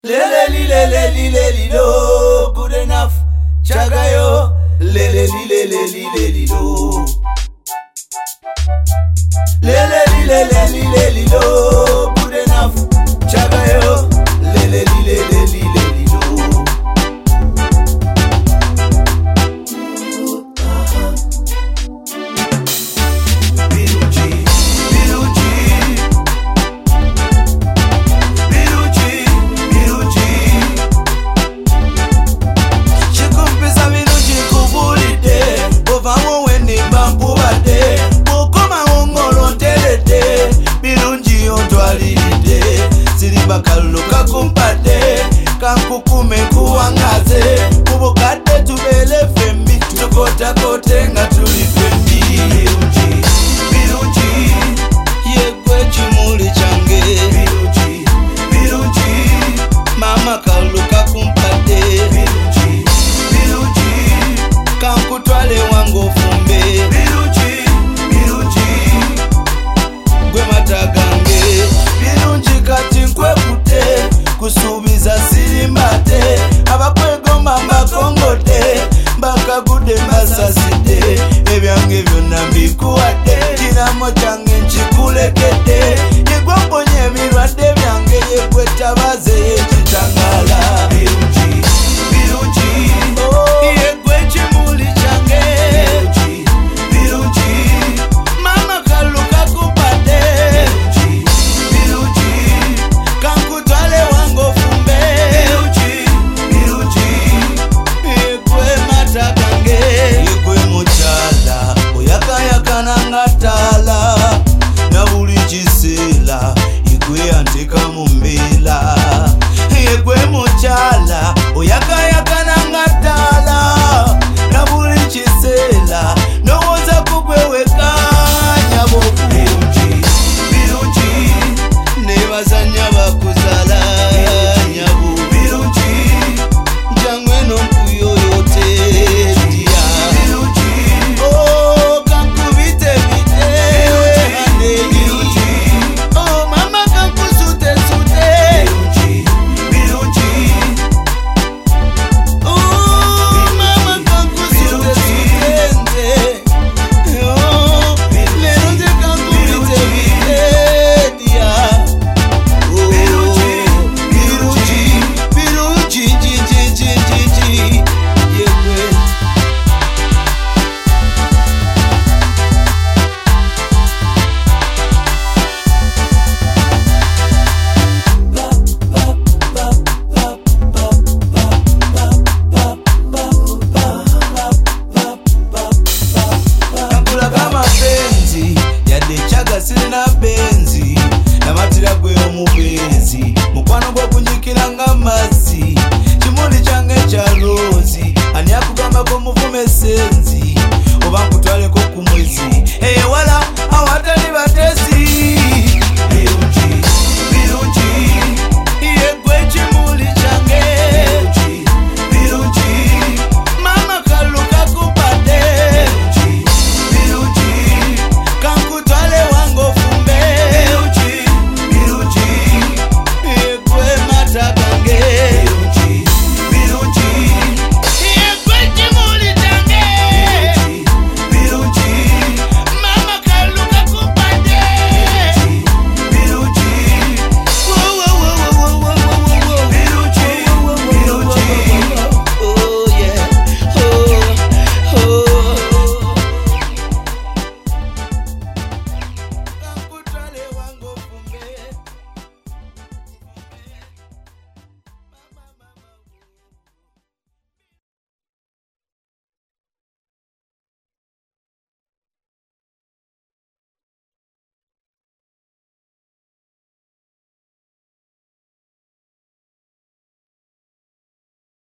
Lelelilelelilelilo, good enough. Chagayo, lelelilelelilelilo. Lelelilelelilelilo, good enough. Chagayo, lelelilelelilelilo. Bakaluka kumpate kankukume kuwangaze kubukate tubele fembi tukota kote nga tuli fembi birungi yegwe chimuli change birungi mama kaluka kumpate birungi kankutwale wango fumbe birungi gwe matagange birungi kati nkwekute kusubiza sirimbate abakwegomba mbakongote mbakagude mbasaside ebyange byonna mbikuwadde kiramo kyange nkikulekede yegwe mponye emirwadde byange yegwe tabaze yekitangala birungi yegwe kimuli kyange birungi mama kaluka kumpate kankutwale wango fumbe birungi yegwe matagange yegwe muchala oyakayakana nga tala na buli kiseera yegwe anteka mu mbeera yegwe muchala oyakaya